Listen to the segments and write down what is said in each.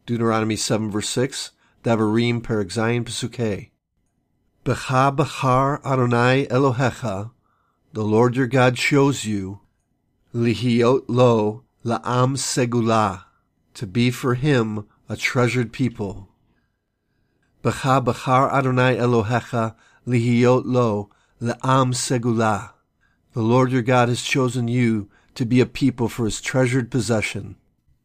Deuteronomy 7 verse 6, Davarim perek zayin pasuk Hey. B'cha b'char Adonai Elohecha, the Lord your God chose you, lihiot lo la'am segulah, to be for him a treasured people. B'cha b'char Adonai Elohecha, lihiot lo la'am segulah. The Lord your God has chosen you to be a people for his treasured possession.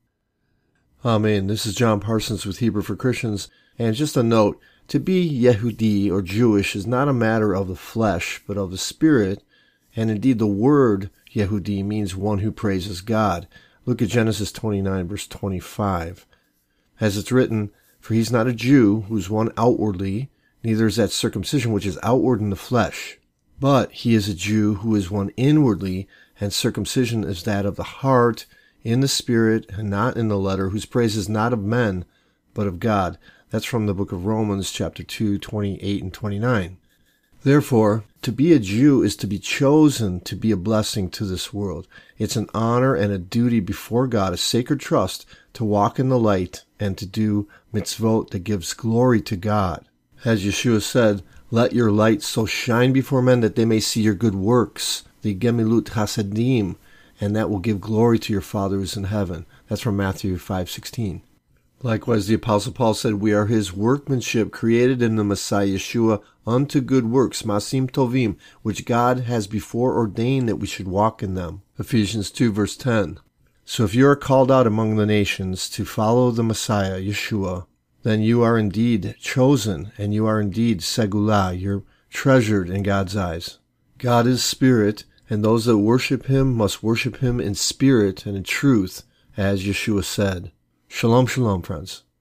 Amen. This is John Parsons with Hebrew for Christians. And just a note, to be Yehudi or Jewish is not a matter of the flesh, but of the spirit. And indeed the word Yehudi means one who praises God. Look at Genesis 29 verse 25. As it's written, for he's not a Jew who's one outwardly, neither is that circumcision which is outward in the flesh. But he is a Jew who is one inwardly, and circumcision is that of the heart, in the spirit, and not in the letter, whose praise is not of men, but of God. That's from the book of Romans, chapter 2, 28 and 29. Therefore, to be a Jew is to be chosen to be a blessing to this world. It's an honor and a duty before God, a sacred trust, to walk in the light and to do mitzvot that gives glory to God. As Yeshua said, let your light so shine before men that they may see your good works, the gemilut chasadim, and that will give glory to your Father who is in heaven. That's from Matthew 5:16. Likewise, the Apostle Paul said, we are his workmanship, created in the Messiah Yeshua unto good works, masim tovim, which God has before ordained that we should walk in them. Ephesians 2 verse 10. So if you are called out among the nations to follow the Messiah Yeshua, then you are indeed chosen, and you are indeed segulah, you're treasured in God's eyes. God is spirit, and those that worship him must worship him in spirit and in truth, as Yeshua said. Shalom, shalom, friends.